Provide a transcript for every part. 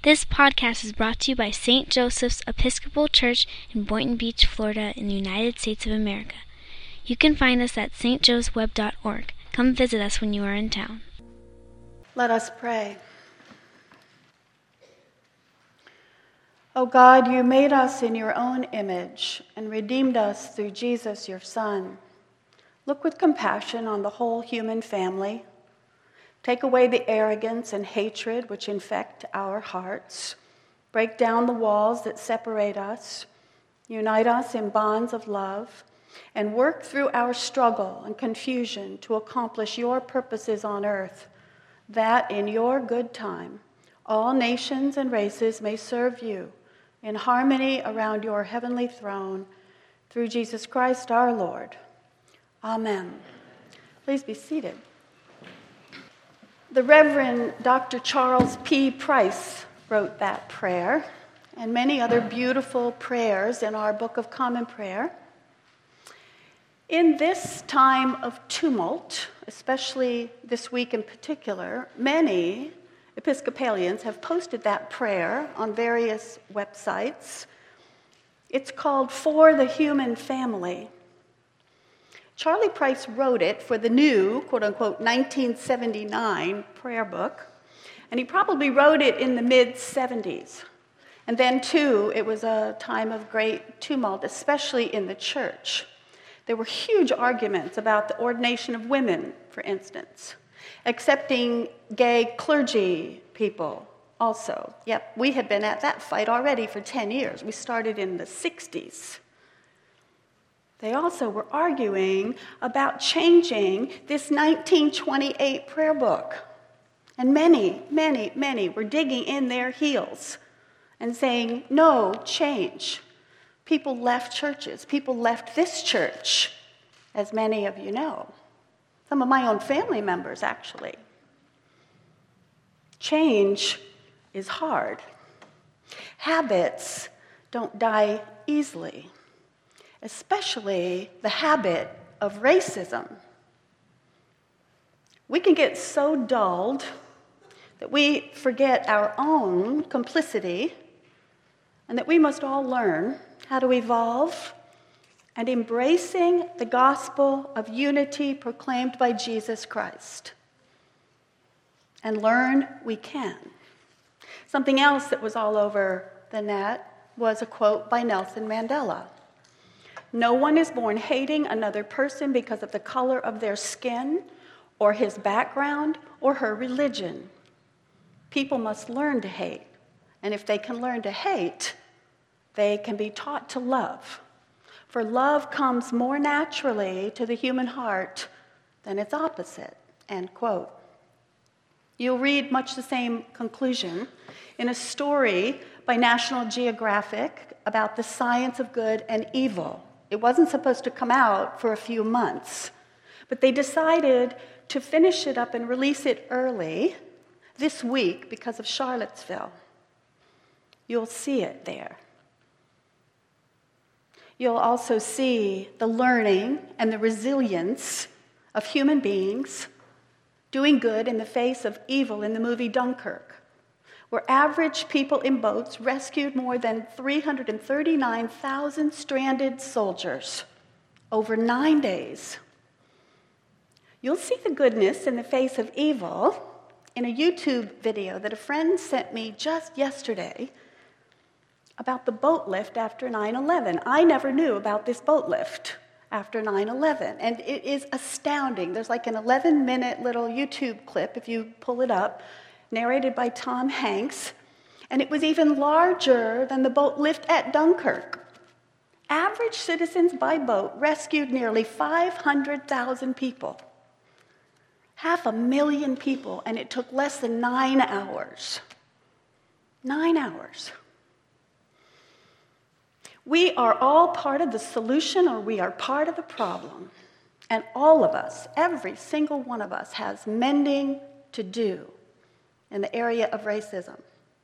This podcast is brought to you by St. Joseph's Episcopal Church in Boynton Beach, Florida, in the United States of America. You can find us at stjoesweb.org. Come visit us when you are in town. Let us pray. O God, you made us in your own image and redeemed us through Jesus, your Son. Look with compassion on the whole human family. Take away the arrogance and hatred which infect our hearts. Break down the walls that separate us. Unite us in bonds of love. And work through our struggle and confusion to accomplish your purposes on earth, that in your good time all nations and races may serve you in harmony around your heavenly throne, through Jesus Christ our Lord. Amen. Please be seated. The Reverend Dr. Charles P. Price wrote that prayer and many other beautiful prayers in our Book of Common Prayer. In this time of tumult, especially this week in particular, many Episcopalians have posted that prayer on various websites. It's called For the Human Family. Charlie Price wrote it for the new, quote-unquote, 1979 prayer book, and he probably wrote it in the mid-'70s. And then, too, it was a time of great tumult, especially in the church. There were huge arguments about the ordination of women, for instance, accepting gay clergy people also. Yep, we had been at that fight already for 10 years. We started in the 60s. They also were arguing about changing this 1928 prayer book. And many were digging in their heels and saying, no, change. People left churches. People left this church, as many of you know. Some of my own family members, actually. Change is hard. Habits don't die easily, especially the habit of racism. We can get so dulled that we forget our own complicity and that we must all learn how to evolve and embracing the gospel of unity proclaimed by Jesus Christ. And learn we can. Something else that was all over the net was a quote by Nelson Mandela. No one is born hating another person because of the color of their skin or his background or her religion. People must learn to hate. And if they can learn to hate, they can be taught to love. For love comes more naturally to the human heart than its opposite, end quote. You'll read much the same conclusion in a story by National Geographic about the science of good and evil. It wasn't supposed to come out for a few months, but they decided to finish it up and release it early this week because of Charlottesville. You'll see it there. You'll also see the learning and the resilience of human beings doing good in the face of evil in the movie Dunkirk, where average people in boats rescued more than 339,000 stranded soldiers over 9 days. You'll see the goodness in the face of evil in a YouTube video that a friend sent me just yesterday about the boat lift after 9/11. I never knew about this boat lift after 9/11, and it is astounding. There's like an 11-minute little YouTube clip, if you pull it up, narrated by Tom Hanks, and it was even larger than the boat lift at Dunkirk. Average citizens by boat rescued nearly 500,000 people. 500,000 people, and it took less than 9 hours. 9 hours. We are all part of the solution or we are part of the problem. And all of us, every single one of us, has mending to do in the area of racism.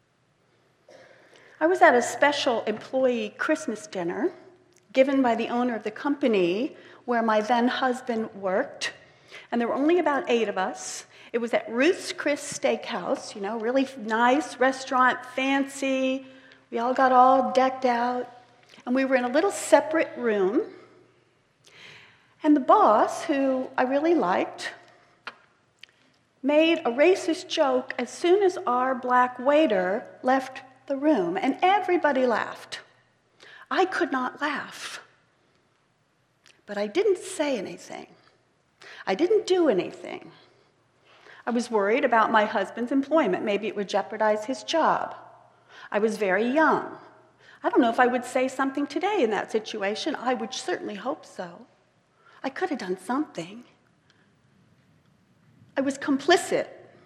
I was at a special employee Christmas dinner given by the owner of the company where my then husband worked, and there were only about 8 of us, It was at Ruth's Chris Steakhouse, really nice restaurant, fancy. We all got all decked out. And we were in a little separate room. And the boss, who I really liked, made a racist joke as soon as our black waiter left the room. And everybody laughed. I could not laugh. But I didn't say anything. I didn't do anything. I was worried about my husband's employment. Maybe it would jeopardize his job. I was very young. I don't know if I would say something today in that situation. I would certainly hope so. I could have done something. I was complicit.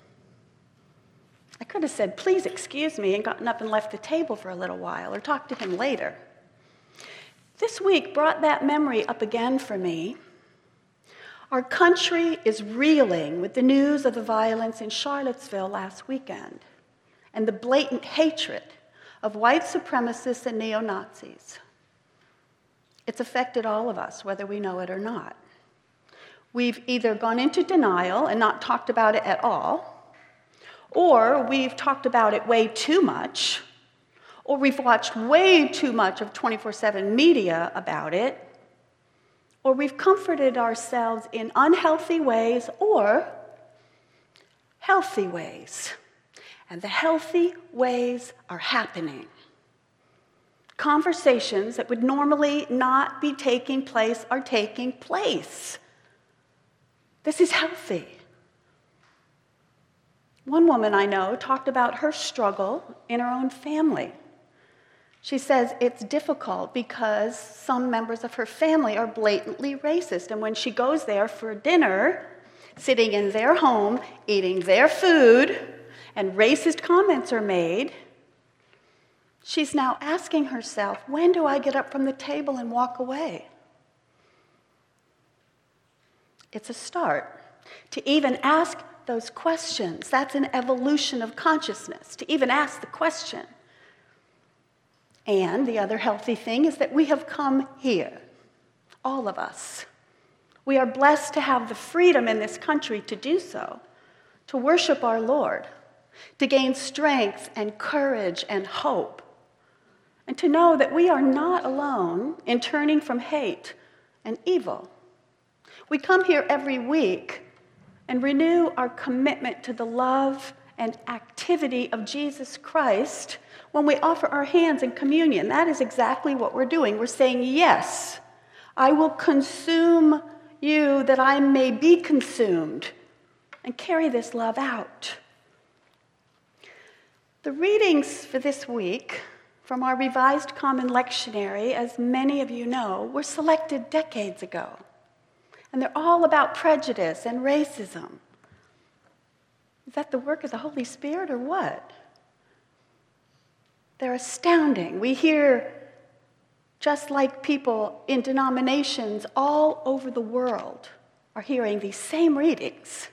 I could have said, please excuse me, and gotten up and left the table for a little while, or talked to him later. This week brought that memory up again for me. Our country is reeling with the news of the violence in Charlottesville last weekend and the blatant hatred of white supremacists and neo-Nazis. It's affected all of us, whether we know it or not. We've either gone into denial and not talked about it at all, or we've talked about it way too much, or we've watched way too much of 24/7 media about it, or we've comforted ourselves in unhealthy ways or healthy ways. And the healthy ways are happening. Conversations that would normally not be taking place are taking place. This is healthy. One woman I know talked about her struggle in her own family. She says it's difficult because some members of her family are blatantly racist, and when she goes there for dinner, sitting in their home, eating their food, and racist comments are made, she's now asking herself, when do I get up from the table and walk away? It's a start. To even ask those questions, that's an evolution of consciousness, to even ask the question. And the other healthy thing is that we have come here, all of us. We are blessed to have the freedom in this country to do so, to worship our Lord, to gain strength and courage and hope, and to know that we are not alone in turning from hate and evil. We come here every week and renew our commitment to the love and activity of Jesus Christ when we offer our hands in communion. That is exactly what we're doing. We're saying, yes, I will consume you that I may be consumed, and carry this love out. The readings for this week from our Revised Common Lectionary, as many of you know, were selected decades ago. And they're all about prejudice and racism. Is that the work of the Holy Spirit or what? They're astounding. We hear, just like people in denominations all over the world are hearing these same readings.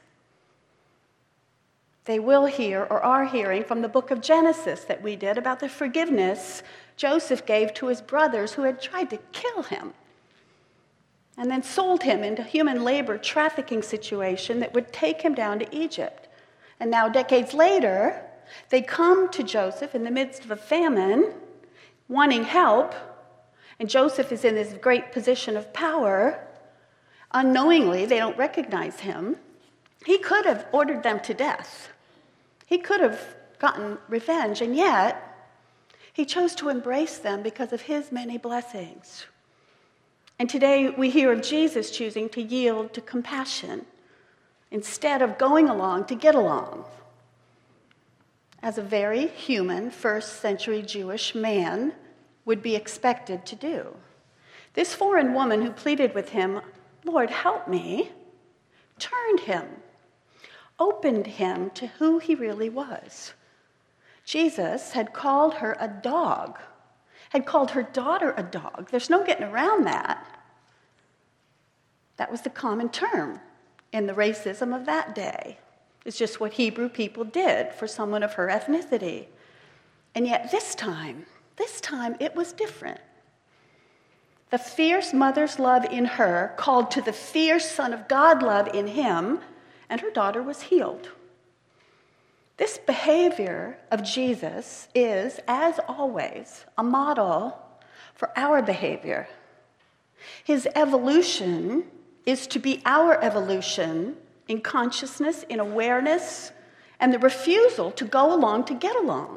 They will hear or are hearing from the book of Genesis that we did about the forgiveness Joseph gave to his brothers who had tried to kill him and then sold him into human labor trafficking situation that would take him down to Egypt. And now, decades later, they come to Joseph in the midst of a famine, wanting help, and Joseph is in this great position of power. Unknowingly, they don't recognize him. He could have ordered them to death. He could have gotten revenge, and yet he chose to embrace them because of his many blessings. And today we hear of Jesus choosing to yield to compassion instead of going along to get along, as a very human first-century Jewish man would be expected to do. This foreign woman who pleaded with him, "Lord, help me," turned him, opened him to who he really was. Jesus had called her a dog, had called her daughter a dog. There's no getting around that. That was the common term in the racism of that day. It's just what Hebrew people did for someone of her ethnicity. And yet this time it was different. The fierce mother's love in her called to the fierce Son of God love in him, and her daughter was healed. This behavior of Jesus is, as always, a model for our behavior. His evolution is to be our evolution in consciousness, in awareness, and the refusal to go along to get along.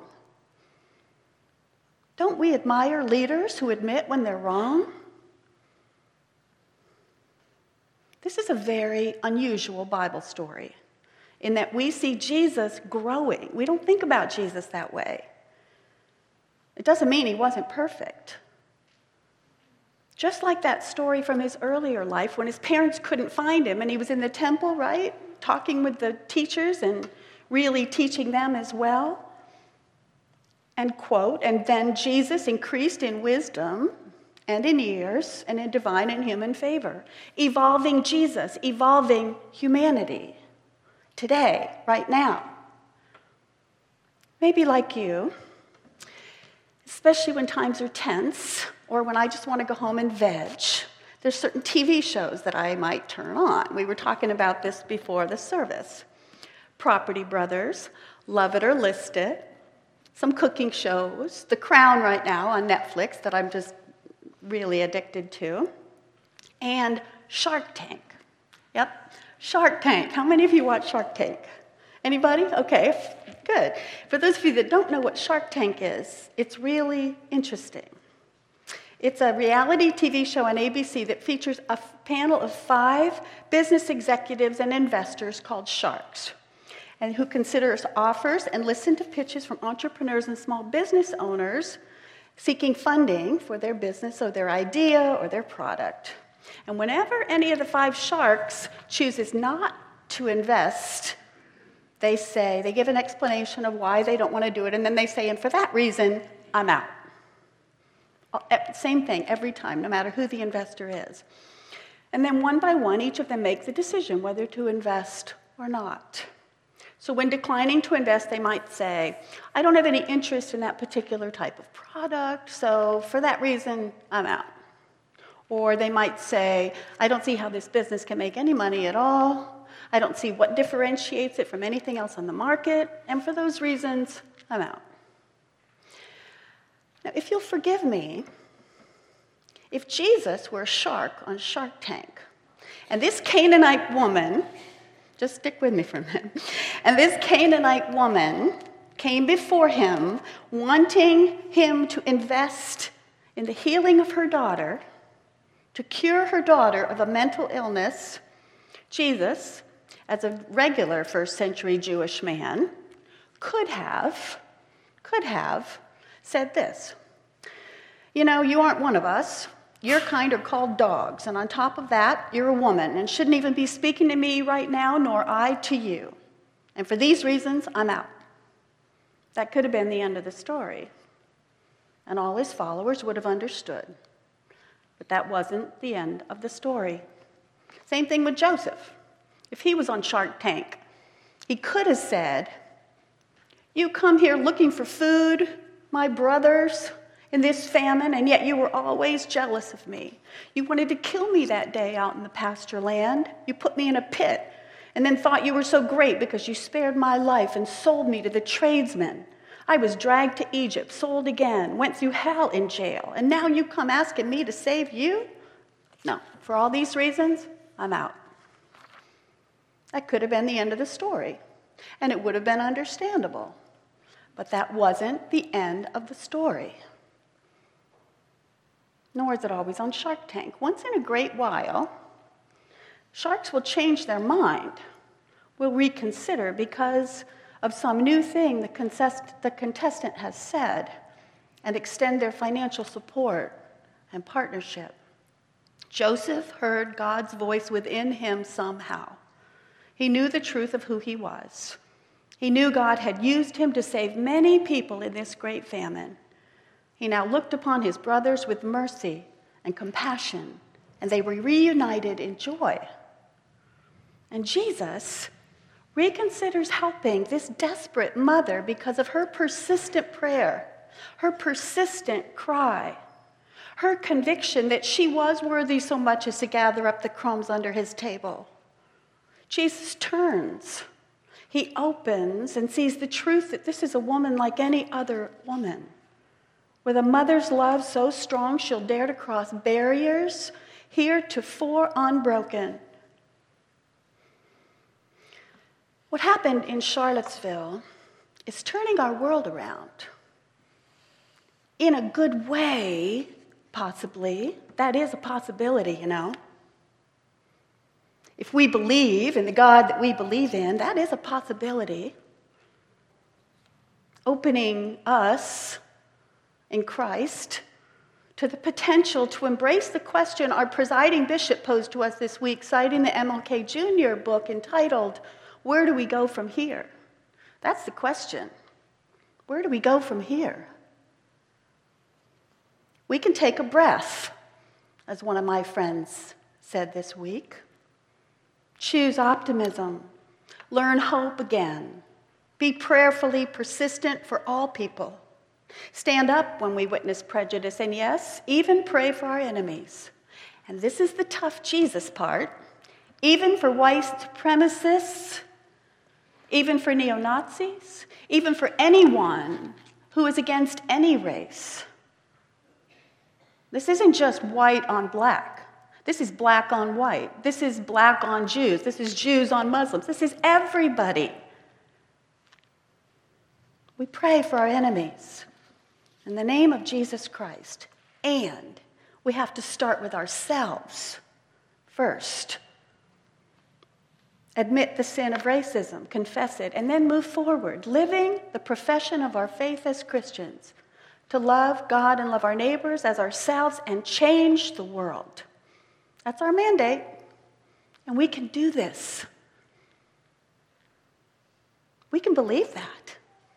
Don't we admire leaders who admit when they're wrong? This is a very unusual Bible story in that we see Jesus growing. We don't think about Jesus that way. It doesn't mean he wasn't perfect. Just like that story from his earlier life when his parents couldn't find him and he was in the temple, right? Talking with the teachers and really teaching them as well. And quote, and then Jesus increased in wisdom and in years and in divine and human favor. Evolving Jesus, evolving humanity. Today, right now. Maybe like you, especially when times are tense or when I just want to go home and veg, there's certain TV shows that I might turn on. We were talking about this before the service. Property Brothers, Love It or List It, some cooking shows, The Crown right now on Netflix that I'm just really addicted to, and Shark Tank. Yep, Shark Tank. How many of you watch Shark Tank? Anybody? Okay, good. For those of you that don't know what Shark Tank is, it's really interesting. It's a reality TV show on ABC that features a panel of 5 business executives and investors called sharks, and who consider offers and listen to pitches from entrepreneurs and small business owners seeking funding for their business or their idea or their product. And whenever any of the 5 sharks chooses not to invest, they give an explanation of why they don't want to do it, and then they say, and for that reason, I'm out. Same thing every time, no matter who the investor is. And then one by one, each of them make the decision whether to invest or not. So when declining to invest, they might say, I don't have any interest in that particular type of product, so for that reason, I'm out. Or they might say, I don't see how this business can make any money at all. I don't see what differentiates it from anything else on the market, and for those reasons, I'm out. Now, if you'll forgive me, if Jesus were a shark on Shark Tank, and this Canaanite woman, just stick with me for a minute, and this Canaanite woman came before him wanting him to invest in the healing of her daughter, to cure her daughter of a mental illness, Jesus, as a regular first century Jewish man, could have said this. You know, you aren't one of us. Your kind are called dogs, and on top of that, you're a woman and shouldn't even be speaking to me right now, nor I to you. And for these reasons, I'm out. That could have been the end of the story, and all his followers would have understood. But that wasn't the end of the story. Same thing with Joseph. If he was on Shark Tank, he could have said, you come here looking for food, my brothers, in this famine, and yet you were always jealous of me. You wanted to kill me that day out in the pasture land. You put me in a pit and then thought you were so great because you spared my life and sold me to the tradesmen. I was dragged to Egypt, sold again, went through hell in jail, and now you come asking me to save you? No, for all these reasons, I'm out. That could have been the end of the story, and it would have been understandable. But that wasn't the end of the story. Nor is it always on Shark Tank. Once in a great while, sharks will change their mind, will reconsider because of some new thing the contestant has said, and extend their financial support and partnership. Joseph heard God's voice within him somehow. He knew the truth of who he was. He knew God had used him to save many people in this great famine. He now looked upon his brothers with mercy and compassion, and they were reunited in joy. And Jesus reconsiders helping this desperate mother because of her persistent prayer, her persistent cry, her conviction that she was worthy so much as to gather up the crumbs under his table. Jesus turns. He opens and sees the truth that this is a woman like any other woman, with a mother's love so strong she'll dare to cross barriers heretofore unbroken. What happened in Charlottesville is turning our world around. In a good way, possibly. That is a possibility, you know. If we believe in the God that we believe in, that is a possibility. Opening us in Christ to the potential to embrace the question our presiding bishop posed to us this week, citing the MLK Jr. book entitled, "Where do we go from here?" That's the question. Where do we go from here? We can take a breath, as one of my friends said this week. Choose optimism. Learn hope again. Be prayerfully persistent for all people. Stand up when we witness prejudice, and yes, even pray for our enemies. And this is the tough Jesus part. Even for white supremacists, even for neo-Nazis, even for anyone who is against any race. This isn't just white on black. This is black on white. This is black on Jews. This is Jews on Muslims. This is everybody. We pray for our enemies in the name of Jesus Christ. And we have to start with ourselves first. Admit the sin of racism, confess it, and then move forward, living the profession of our faith as Christians, to love God and love our neighbors as ourselves and change the world. That's our mandate, and we can do this. We can believe that.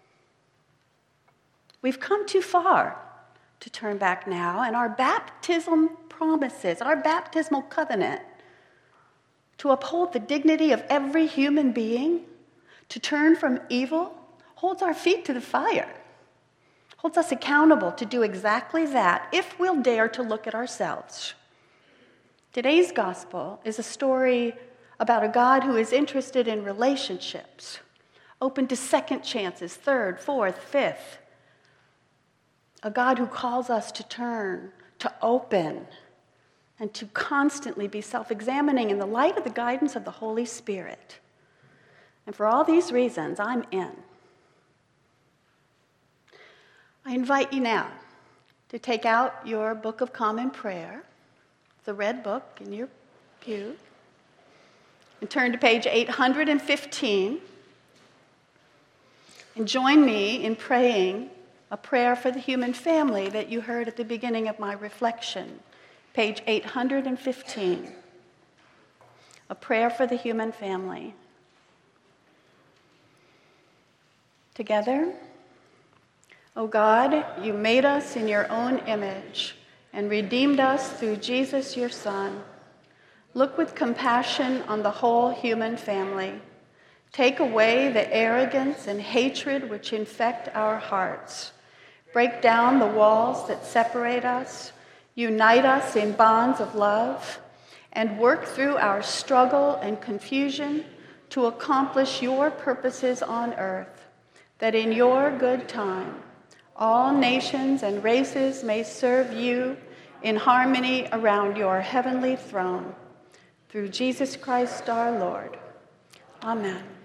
We've come too far to turn back now, and our baptism promises, our baptismal covenant, to uphold the dignity of every human being, to turn from evil, holds our feet to the fire, holds us accountable to do exactly that if we'll dare to look at ourselves. Today's gospel is a story about a God who is interested in relationships, open to second chances, third, fourth, fifth. A God who calls us to turn, to open, and to constantly be self-examining in the light of the guidance of the Holy Spirit. And for all these reasons, I'm in. I invite you now to take out your Book of Common Prayer, the red book in your pew, and turn to page 815, and join me in praying a prayer for the human family that you heard at the beginning of my reflection. Page 815, a prayer for the human family. Together, O God, you made us in your own image and redeemed us through Jesus, your Son. Look with compassion on the whole human family. Take away the arrogance and hatred which infect our hearts. Break down the walls that separate us. Unite us in bonds of love, and work through our struggle and confusion to accomplish your purposes on earth, that in your good time all nations and races may serve you in harmony around your heavenly throne. Through Jesus Christ our Lord. Amen.